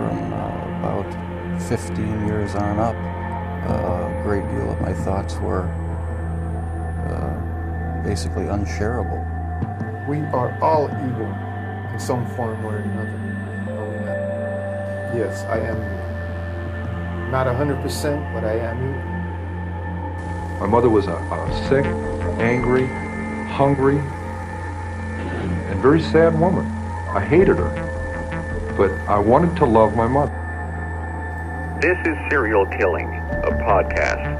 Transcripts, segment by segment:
from about 15 years on up, a great deal of my thoughts were basically unshareable. We are all evil in some form or another. Yes, I am not 100%, but I am evil. My mother was a sick, angry, hungry, and very sad woman. I hated her, but I wanted to love my mother. This is Serial Killing, a podcast.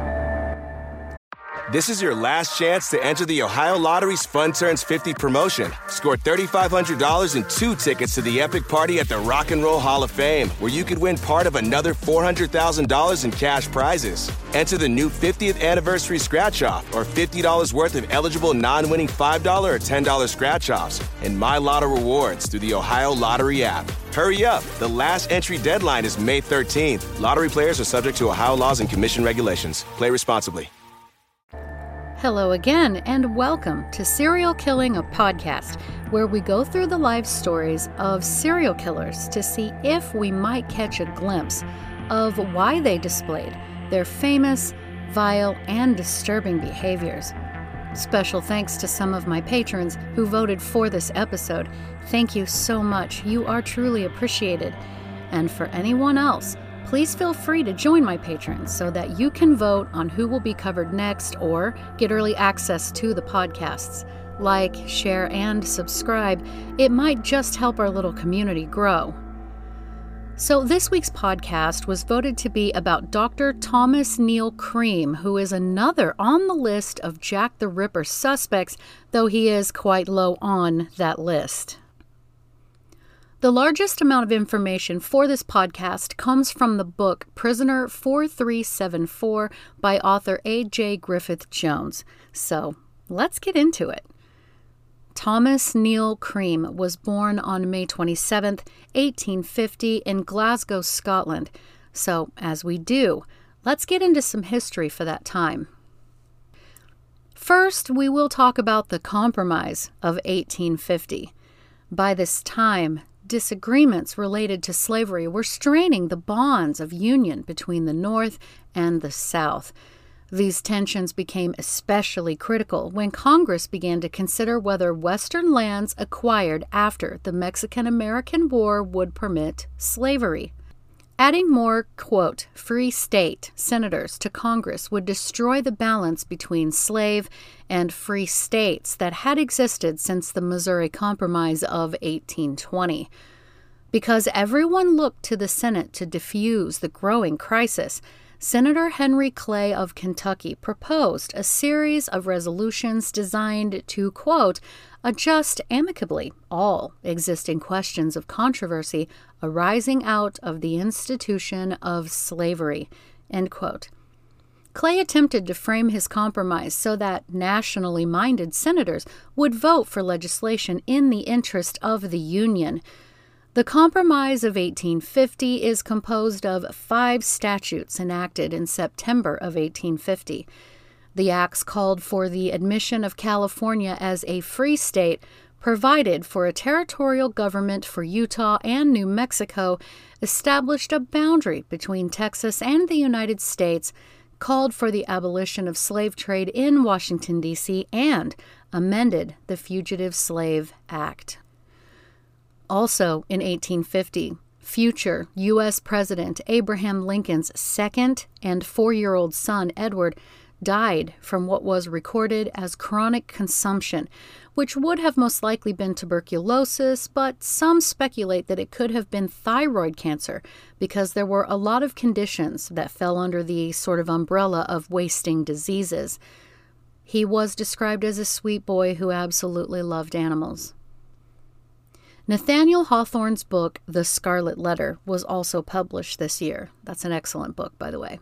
This is your last chance to enter the Ohio Lottery's Fun Turns 50 promotion. Score $3,500 and 2 tickets to the epic party at the Rock and Roll Hall of Fame, where you could win part of another $400,000 in cash prizes. Enter the new 50th anniversary scratch-off or $50 worth of eligible non-winning $5 or $10 scratch-offs and My Lotto rewards through the Ohio Lottery app. Hurry up. The last entry deadline is May 13th. Lottery players are subject to Ohio laws and commission regulations. Play responsibly. Hello again, and welcome to Serial Killing, a podcast, where we go through the life stories of serial killers to see if we might catch a glimpse of why they displayed their famous, vile, and disturbing behaviors. Special thanks to some of my patrons who voted for this episode. Thank you so much. You are truly appreciated. And for anyone else, please feel free to join my patrons so that you can vote on who will be covered next or get early access to the podcasts. Like, share, and subscribe. It might just help our little community grow. So this week's podcast was voted to be about Dr. Thomas Neal Cream, who is another on the list of Jack the Ripper suspects, though he is quite low on that list. The largest amount of information for this podcast comes from the book Prisoner 4374 by author A.J. Griffith Jones. So let's get into it. Thomas Neal Cream was born on May 27, 1850 in Glasgow, Scotland. So as we do, let's get into some history for that time. First, we will talk about the Compromise of 1850. By this time, disagreements related to slavery were straining the bonds of union between the North and the South. These tensions became especially critical when Congress began to consider whether Western lands acquired after the Mexican-American War would permit slavery. Adding more, quote, free state senators to Congress would destroy the balance between slave and free states that had existed since the Missouri Compromise of 1820. Because everyone looked to the Senate to diffuse the growing crisis, Senator Henry Clay of Kentucky proposed a series of resolutions designed to, quote, adjust amicably all existing questions of controversy arising out of the institution of slavery, end quote. Clay attempted to frame his compromise so that nationally minded senators would vote for legislation in the interest of the Union. The Compromise of 1850 is composed of 5 statutes enacted in September of 1850. The acts called for the admission of California as a free state, provided for a territorial government for Utah and New Mexico, established a boundary between Texas and the United States, called for the abolition of slave trade in Washington, D.C., and amended the Fugitive Slave Act. Also in 1850, future U.S. President Abraham Lincoln's second and 4-year-old son, Edward, died from what was recorded as chronic consumption, which would have most likely been tuberculosis, but some speculate that it could have been thyroid cancer because there were a lot of conditions that fell under the sort of umbrella of wasting diseases. He was described as a sweet boy who absolutely loved animals. Nathaniel Hawthorne's book, The Scarlet Letter, was also published this year. That's an excellent book, by the way.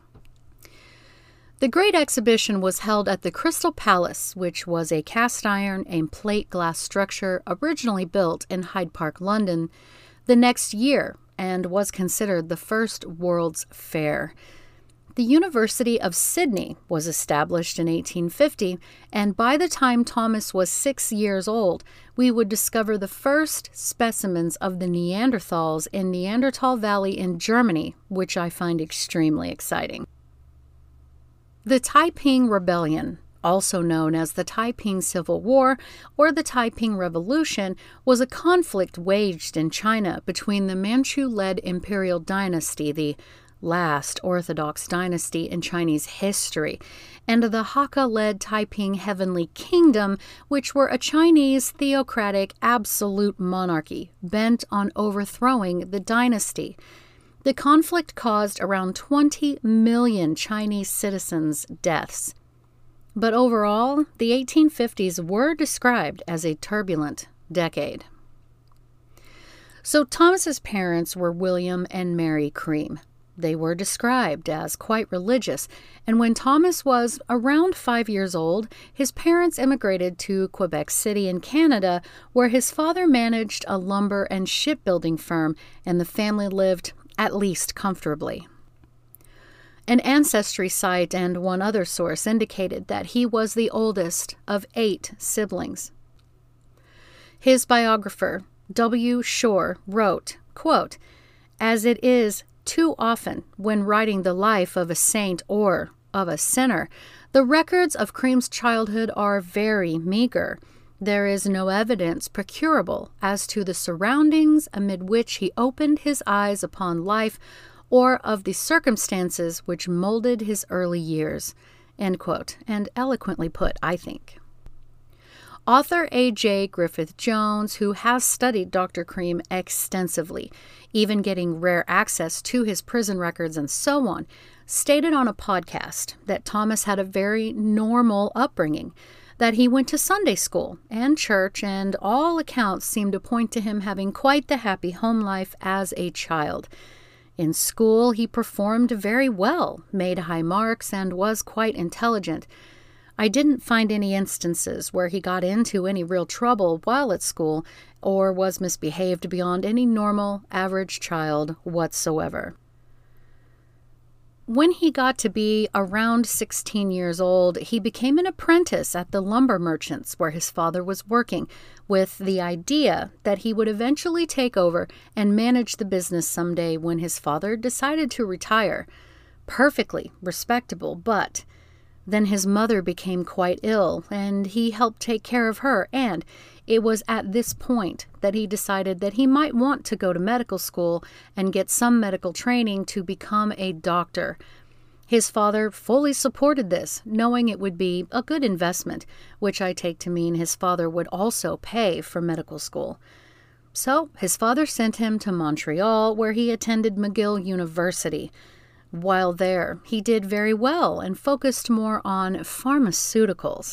The Great Exhibition was held at the Crystal Palace, which was a cast iron and plate glass structure originally built in Hyde Park, London, the next year, and was considered the first World's Fair. the University of Sydney was established in 1850, and by the time Thomas was 6 years old, we would discover the first specimens of the Neanderthals in Neanderthal Valley in Germany, which I find extremely exciting. The Taiping Rebellion, also known as the Taiping Civil War or the Taiping Revolution, was a conflict waged in China between the Manchu-led imperial dynasty, the last Orthodox dynasty in Chinese history, and the Hakka-led Taiping Heavenly Kingdom, which were a Chinese theocratic absolute monarchy bent on overthrowing the dynasty. The conflict caused around 20 million Chinese citizens' deaths. But overall, the 1850s were described as a turbulent decade. So Thomas's parents were William and Mary Cream. They were described as quite religious, and when Thomas was around 5 years old, his parents immigrated to Quebec City in Canada, where his father managed a lumber and shipbuilding firm, and the family lived at least comfortably. An ancestry site and one other source indicated that he was the oldest of 8 siblings. His biographer, W. Shore, wrote, quote, "As it is too often when writing the life of a saint or of a sinner, the records of Cream's childhood are very meager. There is no evidence procurable as to the surroundings amid which he opened his eyes upon life or of the circumstances which molded his early years." End quote, and eloquently put, I think. Author A.J. Griffith Jones, who has studied Dr. Cream extensively, even getting rare access to his prison records and so on, stated on a podcast that Thomas had a very normal upbringing, that he went to Sunday school and church, and all accounts seem to point to him having quite the happy home life as a child. In school, he performed very well, made high marks, and was quite intelligent. I didn't find any instances where he got into any real trouble while at school or was misbehaved beyond any normal, average child whatsoever. When he got to be around 16 years old, he became an apprentice at the lumber merchants where his father was working, with the idea that he would eventually take over and manage the business someday when his father decided to retire. Perfectly respectable, but then his mother became quite ill, and he helped take care of her, and it was at this point that he decided that he might want to go to medical school and get some medical training to become a doctor. His father fully supported this, knowing it would be a good investment, which I take to mean his father would also pay for medical school. So his father sent him to Montreal, where he attended McGill University. While there, he did very well and focused more on pharmaceuticals.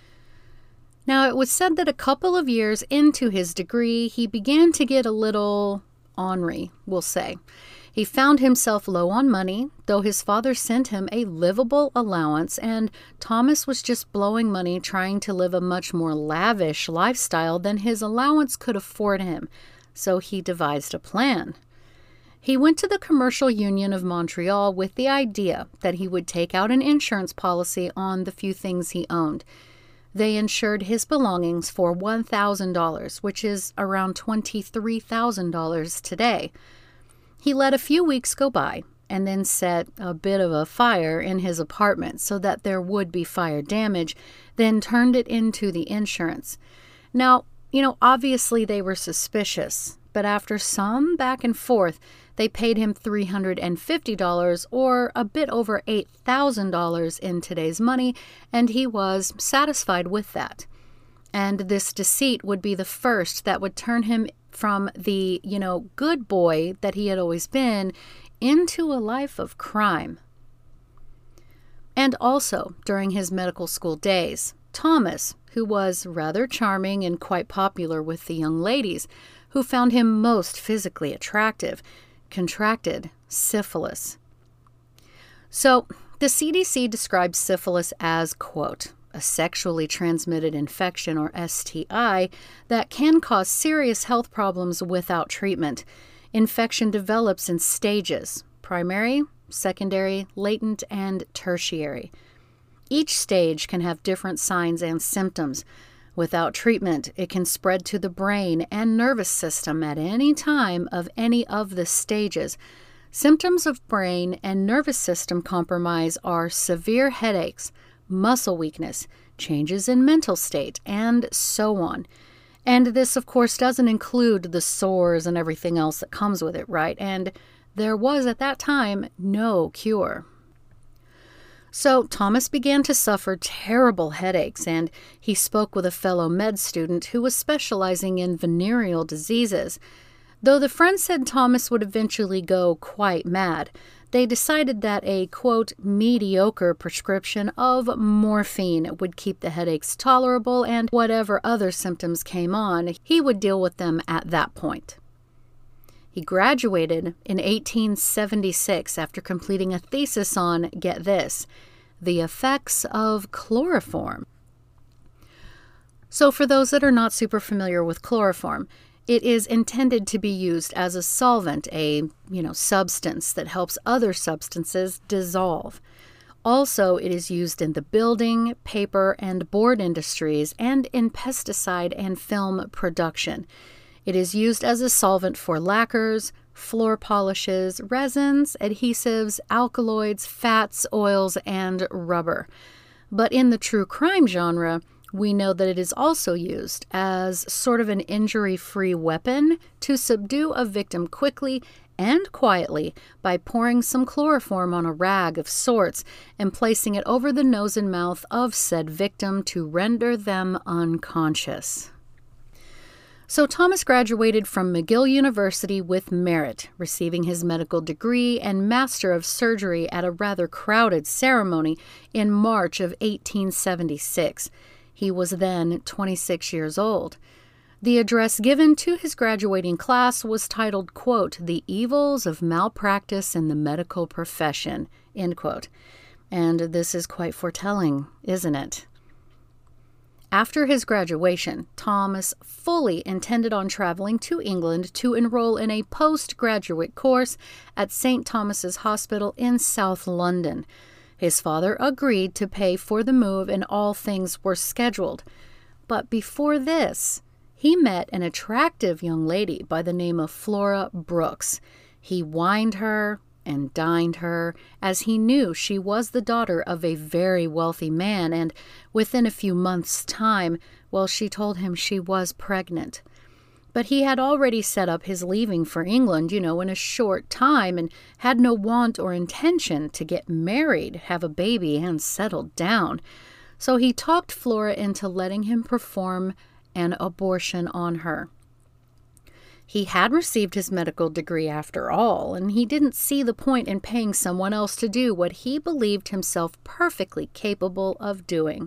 Now, it was said that a couple of years into his degree, he began to get a little ornery, we'll say. He found himself low on money, though his father sent him a livable allowance, and Thomas was just blowing money trying to live a much more lavish lifestyle than his allowance could afford him, so he devised a plan. He went to the Commercial Union of Montreal with the idea that he would take out an insurance policy on the few things he owned. They insured his belongings for $1,000, which is around $23,000 today. He let a few weeks go by and then set a bit of a fire in his apartment so that there would be fire damage, then turned it into the insurance. Now, obviously they were suspicious, but after some back and forth, they paid him $350, or a bit over $8,000 in today's money, and he was satisfied with that. And this deceit would be the first that would turn him from the, good boy that he had always been into a life of crime. And also, during his medical school days, Thomas, who was rather charming and quite popular with the young ladies, who found him most physically attractive, contracted syphilis. So, the CDC describes syphilis as, quote, a sexually transmitted infection, or STI, that can cause serious health problems without treatment. Infection develops in stages: primary, secondary, latent, and tertiary. Each stage can have different signs and symptoms. Without treatment, it can spread to the brain and nervous system at any time of any of the stages. Symptoms of brain and nervous system compromise are severe headaches, muscle weakness, changes in mental state, and so on. And this, of course, doesn't include the sores and everything else that comes with it, right? And there was, at that time, no cure. So Thomas began to suffer terrible headaches, and he spoke with a fellow med student who was specializing in venereal diseases. Though the friends said Thomas would eventually go quite mad, they decided that a, quote, mediocre prescription of morphine would keep the headaches tolerable, and whatever other symptoms came on, he would deal with them at that point. He graduated in 1876 after completing a thesis on, get this, the effects of chloroform. So for those that are not super familiar with chloroform, it is intended to be used as a solvent, a substance that helps other substances dissolve. Also, it is used in the building, paper, and board industries and in pesticide and film production. It is used as a solvent for lacquers, floor polishes, resins, adhesives, alkaloids, fats, oils, and rubber. But in the true crime genre, we know that it is also used as sort of an injury-free weapon to subdue a victim quickly and quietly by pouring some chloroform on a rag of sorts and placing it over the nose and mouth of said victim to render them unconscious. So Thomas graduated from McGill University with merit, receiving his medical degree and Master of Surgery at a rather crowded ceremony in March of 1876. He was then 26 years old. The address given to his graduating class was titled, quote, "The Evils of Malpractice in the Medical Profession," end quote. And this is quite foretelling, isn't it? After his graduation, Thomas fully intended on traveling to England to enroll in a postgraduate course at St. Thomas's Hospital in South London. His father agreed to pay for the move and all things were scheduled. But before this, he met an attractive young lady by the name of Flora Brooks. He wined her and dined her, as he knew she was the daughter of a very wealthy man, and within a few months' time, she told him she was pregnant. But he had already set up his leaving for England, in a short time, and had no want or intention to get married, have a baby, and settle down. So he talked Flora into letting him perform an abortion on her. He had received his medical degree after all, and he didn't see the point in paying someone else to do what he believed himself perfectly capable of doing.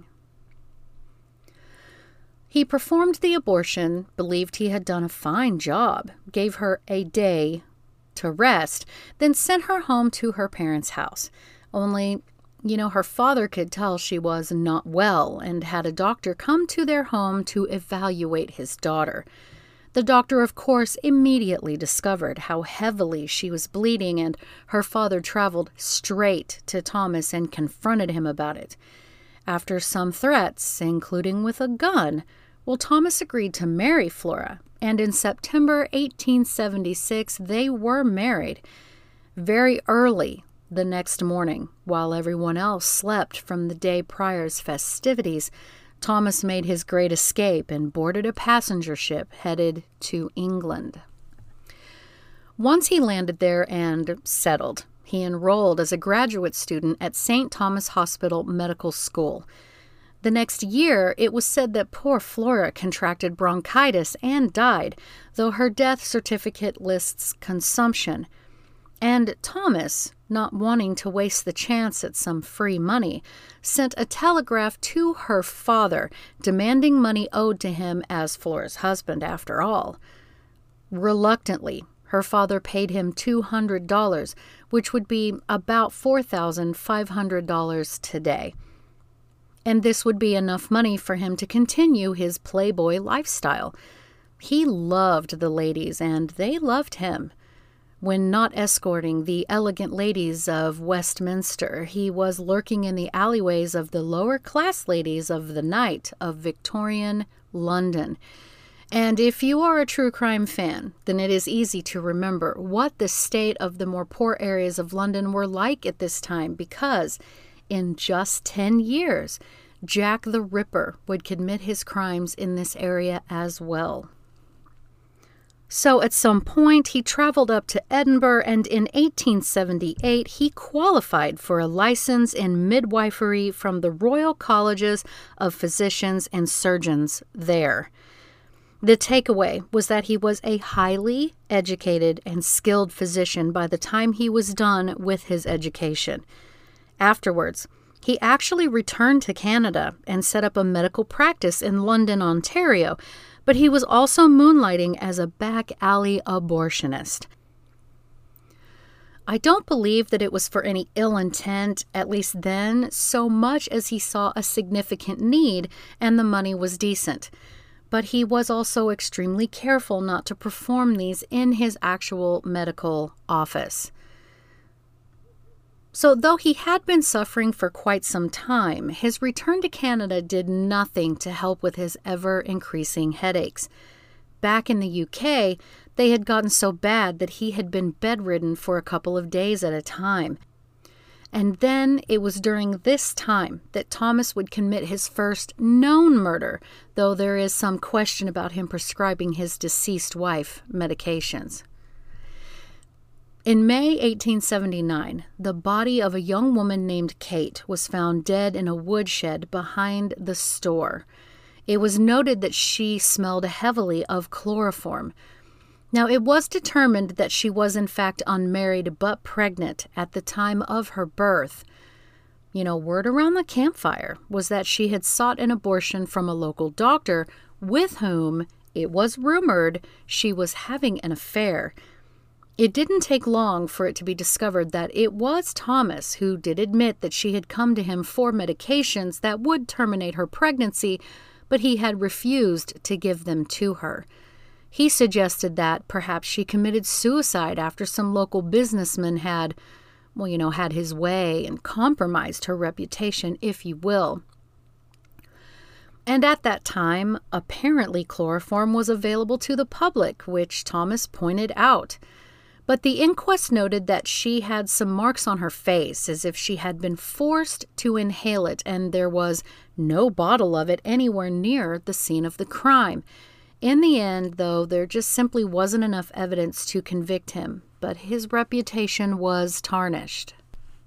He performed the abortion, believed he had done a fine job, gave her a day to rest, then sent her home to her parents' house. Only, her father could tell she was not well and had a doctor come to their home to evaluate his daughter. The doctor, of course, immediately discovered how heavily she was bleeding, and her father traveled straight to Thomas and confronted him about it. After some threats, including with a gun, Thomas agreed to marry Flora, and in September 1876 they were married. Very early the next morning, while everyone else slept from the day prior's festivities, Thomas made his great escape and boarded a passenger ship headed to England. Once he landed there and settled, he enrolled as a graduate student at St. Thomas Hospital Medical School. The next year, it was said that poor Flora contracted bronchitis and died, though her death certificate lists consumption. And Thomas, not wanting to waste the chance at some free money, sent a telegraph to her father demanding money owed to him as Flora's husband, after all. Reluctantly, her father paid him $200, which would be about $4,500 today. And this would be enough money for him to continue his playboy lifestyle. He loved the ladies, and they loved him. When not escorting the elegant ladies of Westminster, he was lurking in the alleyways of the lower-class ladies of the night of Victorian London. And if you are a true crime fan, then it is easy to remember what the state of the more poor areas of London were like at this time, because in just 10 years, Jack the Ripper would commit his crimes in this area as well. So at some point, he traveled up to Edinburgh, and in 1878, he qualified for a license in midwifery from the Royal Colleges of Physicians and Surgeons there. The takeaway was that he was a highly educated and skilled physician by the time he was done with his education. Afterwards, he actually returned to Canada and set up a medical practice in London, Ontario, but he was also moonlighting as a back alley abortionist. I don't believe that it was for any ill intent, at least then, so much as he saw a significant need and the money was decent. But he was also extremely careful not to perform these in his actual medical office. So though he had been suffering for quite some time, his return to Canada did nothing to help with his ever-increasing headaches. Back in the UK, they had gotten so bad that he had been bedridden for a couple of days at a time. And then it was during this time that Thomas would commit his first known murder, though there is some question about him prescribing his deceased wife medications. In May 1879, the body of a young woman named Kate was found dead in a woodshed behind the store. It was noted that she smelled heavily of chloroform. Now, it was determined that she was in fact unmarried but pregnant at the time of her birth. Word around the campfire was that she had sought an abortion from a local doctor with whom, it was rumored, she was having an affair. It didn't take long for it to be discovered that it was Thomas who did admit that she had come to him for medications that would terminate her pregnancy, but he had refused to give them to her. He suggested that perhaps she committed suicide after some local businessman had his way and compromised her reputation, if you will. And at that time, apparently chloroform was available to the public, which Thomas pointed out. But the inquest noted that she had some marks on her face, as if she had been forced to inhale it, and there was no bottle of it anywhere near the scene of the crime. In the end, though, there just simply wasn't enough evidence to convict him, but his reputation was tarnished.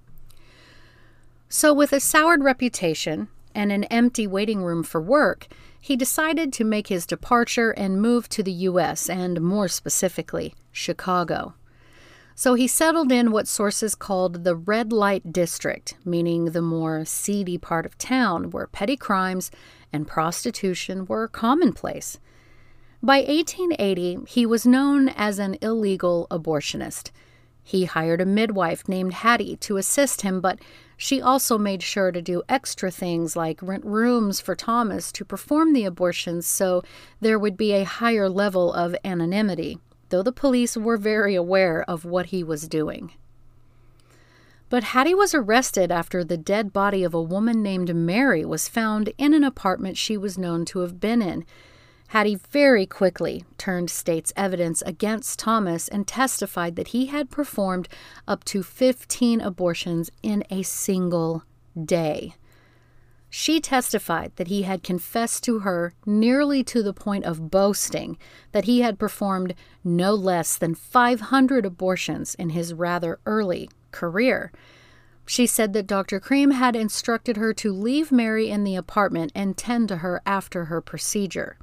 So with a soured reputation and an empty waiting room for work, he decided to make his departure and move to the U.S., and more specifically, Chicago. So he settled in what sources called the red light district, meaning the more seedy part of town where petty crimes and prostitution were commonplace. By 1880, he was known as an illegal abortionist. He hired a midwife named Hattie to assist him, but she also made sure to do extra things like rent rooms for Thomas to perform the abortions so there would be a higher level of anonymity, though the police were very aware of what he was doing. But Hattie was arrested after the dead body of a woman named Mary was found in an apartment she was known to have been in. Hattie very quickly turned state's evidence against Thomas and testified that he had performed up to 15 abortions in a single day. She testified that he had confessed to her nearly to the point of boasting that he had performed no less than 500 abortions in his rather early career. She said that Dr. Cream had instructed her to leave Mary in the apartment and tend to her after her procedure.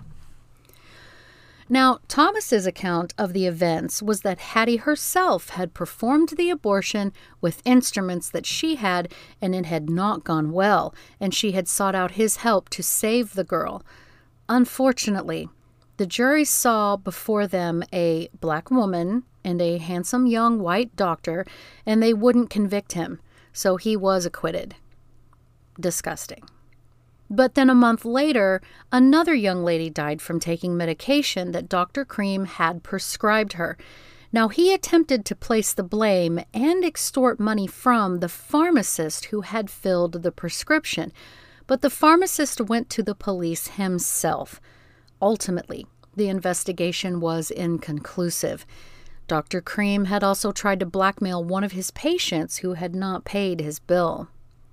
Now, Thomas's account of the events was that Hattie herself had performed the abortion with instruments that she had, and it had not gone well, and she had sought out his help to save the girl. Unfortunately, the jury saw before them a black woman and a handsome young white doctor, and they wouldn't convict him, so he was acquitted. Disgusting. But then a month later, another young lady died from taking medication that Dr. Cream had prescribed her. Now, he attempted to place the blame and extort money from the pharmacist who had filled the prescription, but the pharmacist went to the police himself. Ultimately, the investigation was inconclusive. Dr. Cream had also tried to blackmail one of his patients who had not paid his bill.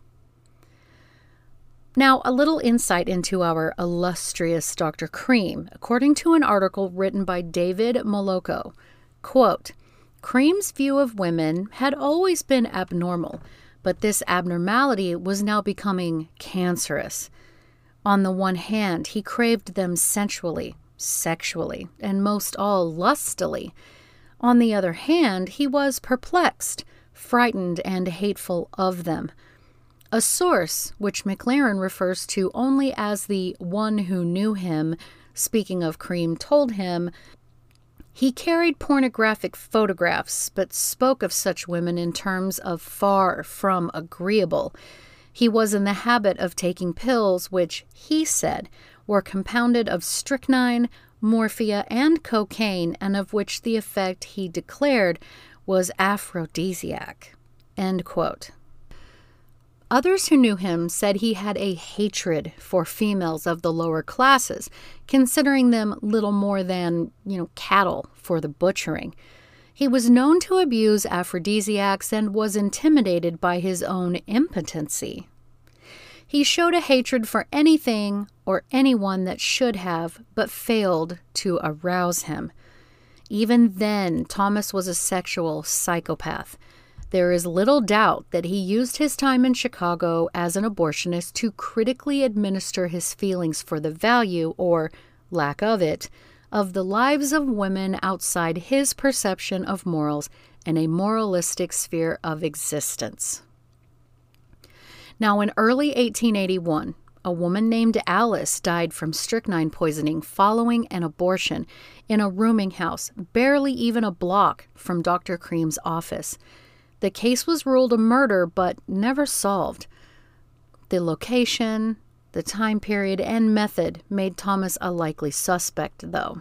Now, a little insight into our illustrious Dr. Cream, according to an article written by David Moloko. Quote, Cream's view of women had always been abnormal, but this abnormality was now becoming cancerous. On the one hand, he craved them sensually, sexually, and most all lustily. On the other hand, he was perplexed, frightened, and hateful of them. A source, which McLaren refers to only as the one who knew him, speaking of Cream, told him, he carried pornographic photographs, but spoke of such women in terms of far from agreeable. He was in the habit of taking pills which, he said, were compounded of strychnine, morphia, and cocaine, and of which the effect, he declared, was aphrodisiac. End quote. Others who knew him said he had a hatred for females of the lower classes, considering them little more than, cattle for the butchering. He was known to abuse aphrodisiacs and was intimidated by his own impotency. He showed a hatred for anything or anyone that should have, but failed to arouse him. Even then, Thomas was a sexual psychopath. There is little doubt that he used his time in Chicago as an abortionist to critically administer his feelings for the value, or lack of it, of the lives of women outside his perception of morals and a moralistic sphere of existence. Now, in early 1881, a woman named Alice died from strychnine poisoning following an abortion in a rooming house, barely even a block from Dr. Cream's office. The case was ruled a murder, but never solved. The location, the time period, and method made Thomas a likely suspect, though.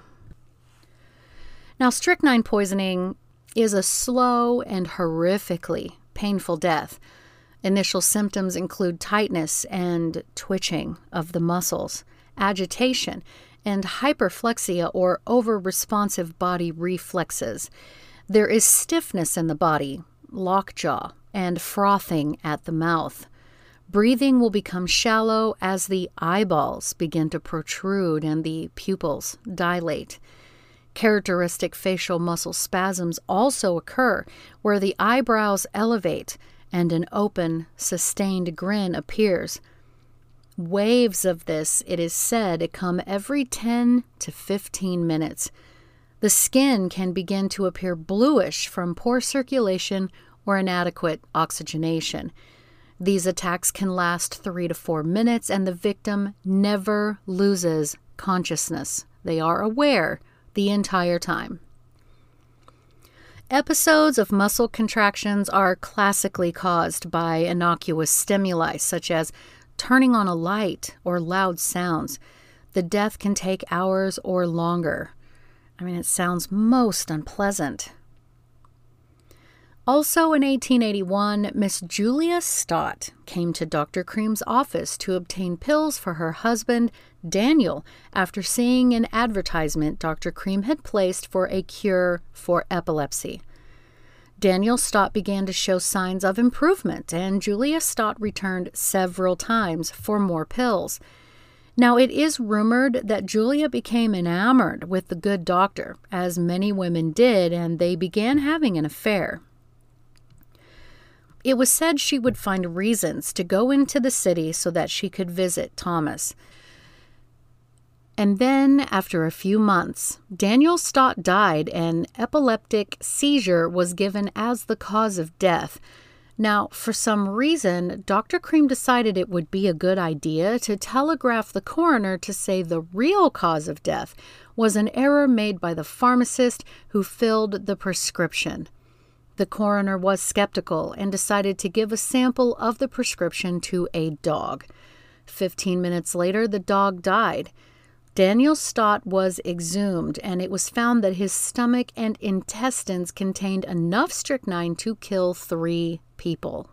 Now, strychnine poisoning is a slow and horrifically painful death. Initial symptoms include tightness and twitching of the muscles, agitation, and hyperflexia or over-responsive body reflexes. There is stiffness in the body, lockjaw, and frothing at the mouth. Breathing will become shallow as the eyeballs begin to protrude and the pupils dilate. Characteristic facial muscle spasms also occur, where the eyebrows elevate and an open, sustained grin appears. Waves of this, it is said, come every 10 to 15 minutes. The skin can begin to appear bluish from poor circulation or inadequate oxygenation. These attacks can last 3 to 4 minutes, and the victim never loses consciousness. They are aware the entire time. Episodes of muscle contractions are classically caused by innocuous stimuli, such as turning on a light or loud sounds. The death can take hours or longer. It sounds most unpleasant. Also in 1881, Miss Julia Stott came to Dr. Cream's office to obtain pills for her husband, Daniel, after seeing an advertisement Dr. Cream had placed for a cure for epilepsy. Daniel Stott began to show signs of improvement, and Julia Stott returned several times for more pills. Now, it is rumored that Julia became enamored with the good doctor, as many women did, and they began having an affair. It was said she would find reasons to go into the city so that she could visit Thomas. And then, after a few months, Daniel Stott died, and epileptic seizure was given as the cause of death. Now, for some reason, Dr. Cream decided it would be a good idea to telegraph the coroner to say the real cause of death was an error made by the pharmacist who filled the prescription. The coroner was skeptical and decided to give a sample of the prescription to a dog. 15 minutes later, the dog died. Daniel Stott was exhumed, and it was found that his stomach and intestines contained enough strychnine to kill 3 people.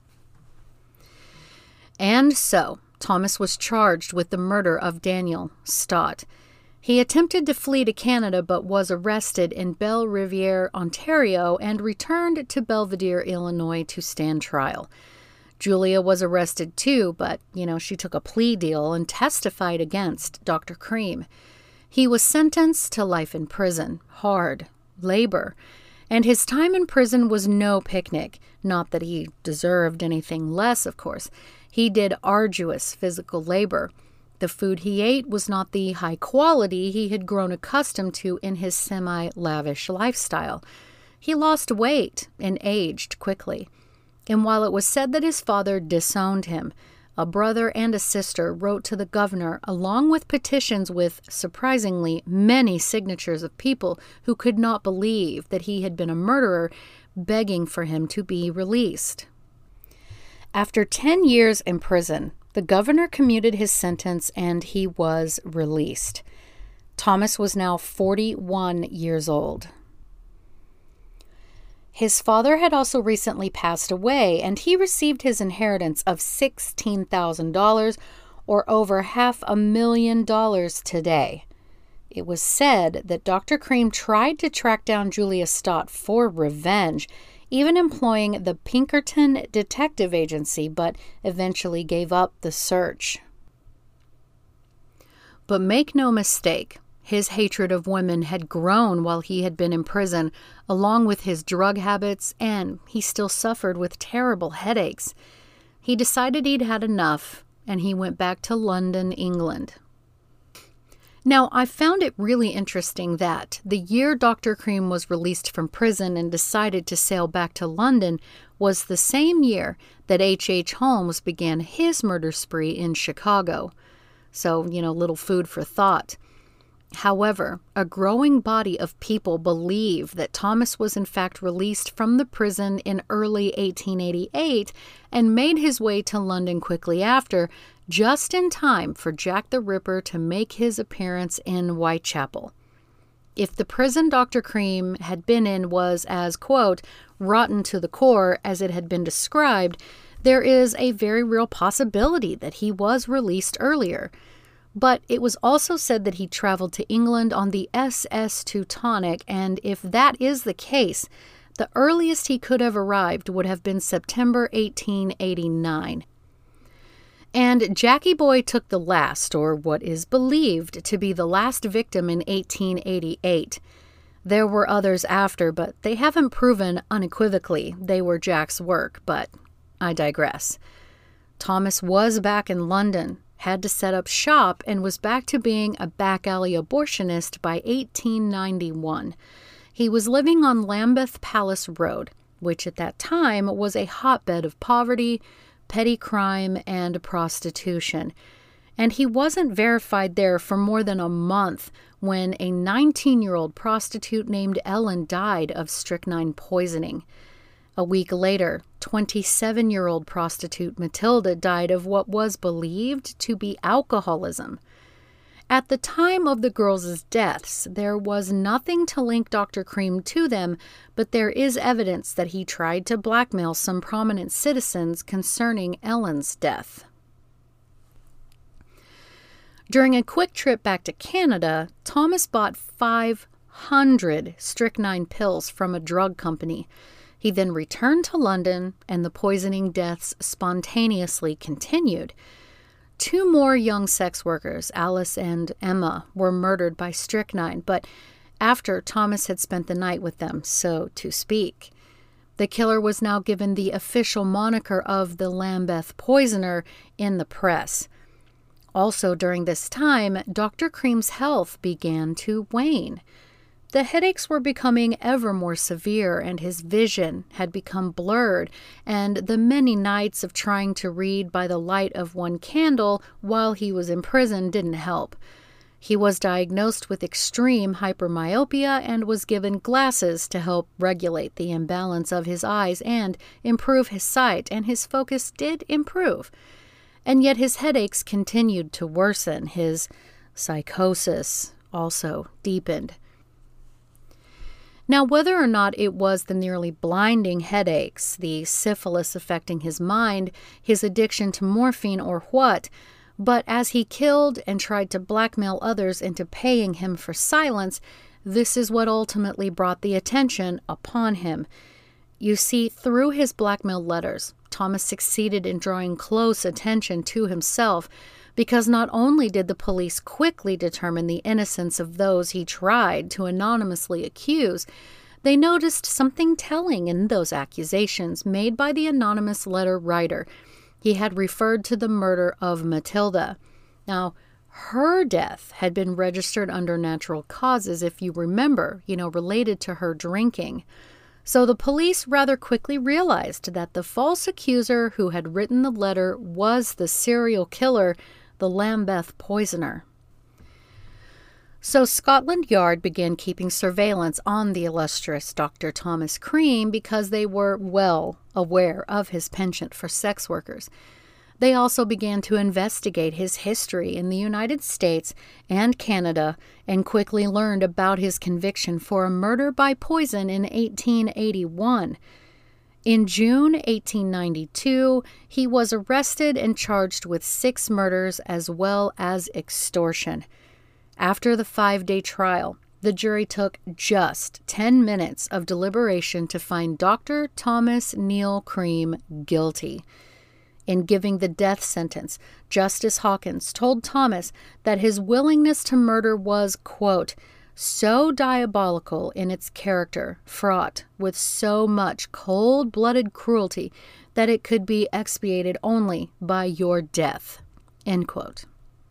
And so, Thomas was charged with the murder of Daniel Stott. He attempted to flee to Canada but was arrested in Belle Riviere, Ontario, and returned to Belvedere, Illinois to stand trial. Julia was arrested too, but, she took a plea deal and testified against Dr. Cream. He was sentenced to life in prison, hard labor, and his time in prison was no picnic. Not that he deserved anything less, of course. He did arduous physical labor. The food he ate was not the high quality he had grown accustomed to in his semi-lavish lifestyle. He lost weight and aged quickly. And while it was said that his father disowned him, a brother and a sister wrote to the governor along with petitions with, surprisingly, many signatures of people who could not believe that he had been a murderer, begging for him to be released. After 10 years in prison, the governor commuted his sentence and he was released. Thomas was now 41 years old. His father had also recently passed away, and he received his inheritance of $16,000, or over $500,000 today. It was said that Dr. Cream tried to track down Julia Stott for revenge, even employing the Pinkerton Detective Agency, but eventually gave up the search. But make no mistake, his hatred of women had grown while he had been in prison, along with his drug habits, and he still suffered with terrible headaches. He decided he'd had enough, and he went back to London, England. Now, I found it really interesting that the year Dr. Cream was released from prison and decided to sail back to London was the same year that H.H. Holmes began his murder spree in Chicago. So, little food for thought. However, a growing body of people believe that Thomas was in fact released from the prison in early 1888 and made his way to London quickly after, just in time for Jack the Ripper to make his appearance in Whitechapel. If the prison Dr. Cream had been in was as, quote, rotten to the core as it had been described, there is a very real possibility that he was released earlier. But it was also said that he traveled to England on the SS Teutonic, and if that is the case, the earliest he could have arrived would have been September 1889. And Jackie Boy took the last, or what is believed to be the last victim in 1888. There were others after, but they haven't proven unequivocally they were Jack's work, but I digress. Thomas was back in London, had to set up shop, and was back to being a back-alley abortionist by 1891. He was living on Lambeth Palace Road, which at that time was a hotbed of poverty, petty crime, and prostitution. And he wasn't verified there for more than a month when a 19-year-old prostitute named Ellen died of strychnine poisoning. A week later, 27-year-old prostitute Matilda died of what was believed to be alcoholism. At the time of the girls' deaths, there was nothing to link Dr. Cream to them, but there is evidence that he tried to blackmail some prominent citizens concerning Ellen's death. During a quick trip back to Canada, Thomas bought 500 strychnine pills from a drug company. He then returned to London, and the poisoning deaths spontaneously continued. 2 more young sex workers, Alice and Emma, were murdered by strychnine, but after Thomas had spent the night with them, so to speak. The killer was now given the official moniker of the Lambeth Poisoner in the press. Also during this time, Dr. Cream's health began to wane. The headaches were becoming ever more severe, and his vision had become blurred, and the many nights of trying to read by the light of one candle while he was in prison didn't help. He was diagnosed with extreme hypermyopia and was given glasses to help regulate the imbalance of his eyes and improve his sight, and his focus did improve. And yet his headaches continued to worsen. His Psychosis also deepened. Now, whether or not it was the nearly blinding headaches, the syphilis affecting his mind, his addiction to morphine, or what, but as he killed and tried to blackmail others into paying him for silence, this is what ultimately brought the attention upon him. You see, through his blackmail letters, Thomas succeeded in drawing close attention to himself, because not only did the police quickly determine the innocence of those he tried to anonymously accuse, they noticed something telling in those accusations made by the anonymous letter writer. He had referred to the murder of Matilda. Now, her death had been registered under natural causes, if you remember, related to her drinking. So the police rather quickly realized that the false accuser who had written the letter was the serial killer, the Lambeth poisoner. So Scotland Yard began keeping surveillance on the illustrious Dr. Thomas Cream because they were well aware of his penchant for sex workers. They also began to investigate his history in the United States and Canada and quickly learned about his conviction for a murder by poison in 1881. In June 1892, he was arrested and charged with 6 murders as well as extortion. After the 5-day trial, the jury took just 10 minutes of deliberation to find Dr. Thomas Neal Cream guilty. In giving the death sentence, Justice Hawkins told Thomas that his willingness to murder was, quote, so diabolical in its character, fraught with so much cold-blooded cruelty, that it could be expiated only by your death, end quote.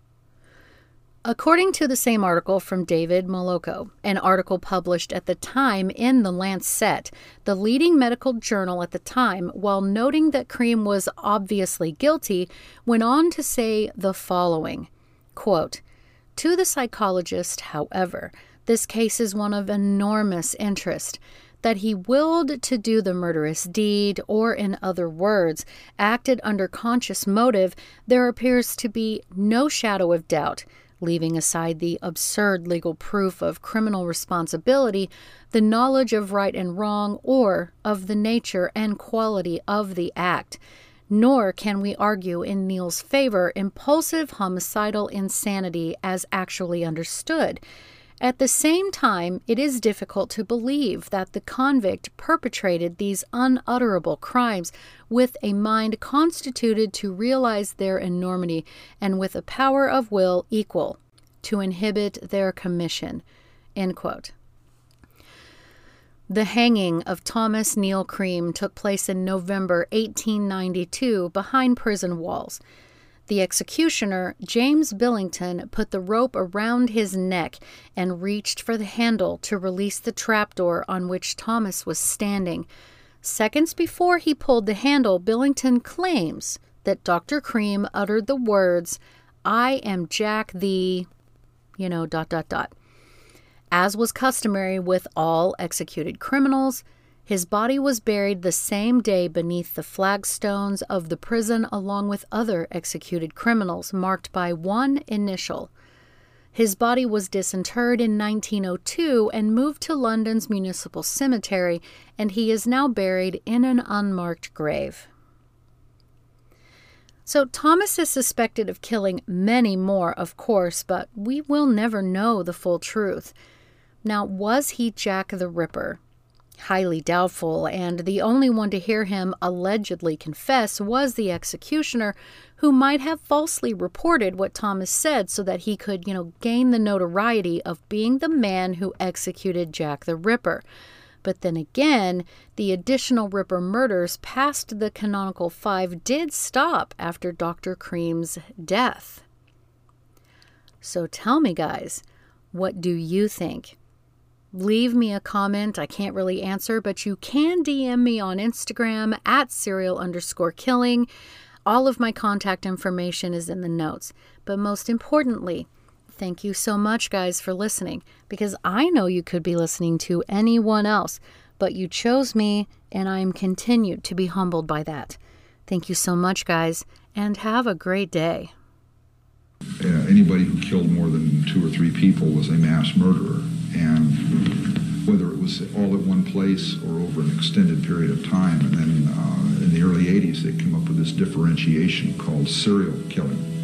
According to the same article from David Moloko, an article published at the time in The Lancet, the leading medical journal at the time, while noting that Cream was obviously guilty, went on to say the following, quote, to the psychologist, however, this case is one of enormous interest. That he willed to do the murderous deed, or in other words, acted under conscious motive, there appears to be no shadow of doubt. Leaving aside the absurd legal proof of criminal responsibility, the knowledge of right and wrong, or of the nature and quality of the act. Nor can we argue in Neal's favor impulsive homicidal insanity as actually understood. At the same time, it is difficult to believe that the convict perpetrated these unutterable crimes with a mind constituted to realize their enormity and with a power of will equal to inhibit their commission. End quote. The hanging of Thomas Neal Cream took place in November 1892 behind prison walls. The executioner, James Billington, put the rope around his neck and reached for the handle to release the trapdoor on which Thomas was standing. Seconds before he pulled the handle, Billington claims that Dr. Cream uttered the words, I am Jack the... As was customary with all executed criminals, his body was buried the same day beneath the flagstones of the prison along with other executed criminals marked by one initial. His body was disinterred in 1902 and moved to London's Municipal Cemetery, and he is now buried in an unmarked grave. So Thomas is suspected of killing many more, of course, but we will never know the full truth. Now, was he Jack the Ripper? Highly doubtful, and the only one to hear him allegedly confess was the executioner, who might have falsely reported what Thomas said so that he could, gain the notoriety of being the man who executed Jack the Ripper. But then again, the additional Ripper murders past the canonical 5 did stop after Dr. Cream's death. So tell me, guys, what do you think? Leave me a comment. I can't really answer, but you can DM me on Instagram at serial_killing. All of my contact information is in the notes. But most importantly, thank you so much, guys, for listening, because I know you could be listening to anyone else, but you chose me, and I am continued to be humbled by that. Thank you so much, guys, and have a great day. Anybody who killed more than 2 or 3 people was a mass murderer, and whether it was all at one place or over an extended period of time. And then in the early 80s, they came up with this differentiation called serial killing.